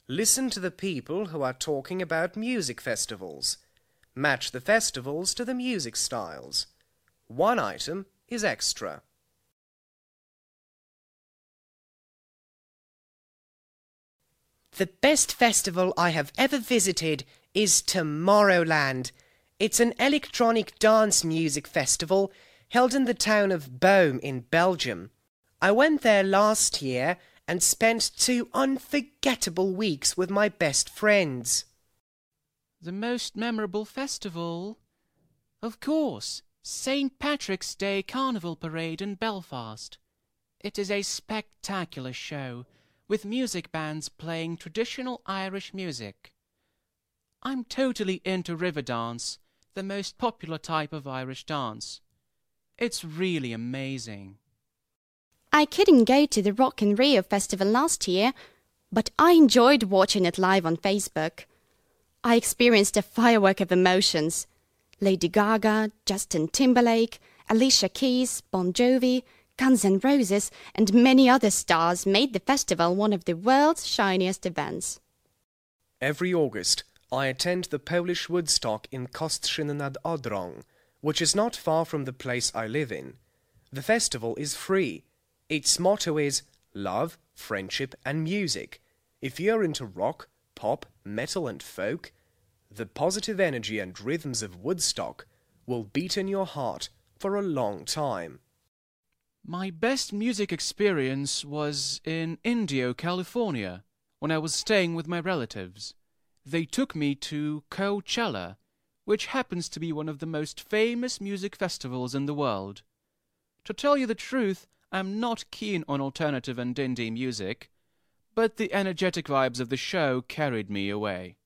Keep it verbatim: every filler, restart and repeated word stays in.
Listen to the people who are talking about music festivals. Match the festivals to the music styles. One item is extra. The best festival I have ever visited is Tomorrowland. It's an electronic dance music festival held in the town of Boom in Belgium. I went there last year and spent two unforgettable weeks with my best friends. The most memorable festival? Of course, Saint Patrick's Day Carnival Parade in Belfast. It is a spectacular show, with music bands playing traditional Irish music. I'm totally into river dance, the most popular type of Irish dance. It's really amazing. I couldn't go to the Rock in Rio festival last year, but I enjoyed watching it live on Facebook. I experienced a firework of emotions. Lady Gaga, Justin Timberlake, Alicia Keys, Bon Jovi, Guns N' Roses, and many other stars made the festival one of the world's shiniest events. Every August, I attend the Polish Woodstock in Kostrzyn nad Odrą, which is not far from the place I live in. The festival is free. Its motto is love, friendship and music. If you're into rock, pop, metal and folk, the positive energy and rhythms of Woodstock will beat in your heart for a long time. My best music experience was in Indio, California, when I was staying with my relatives. They took me to Coachella, which happens to be one of the most famous music festivals in the world. To tell you the truth, I'm not keen on alternative and indie music, but the energetic vibes of the show carried me away.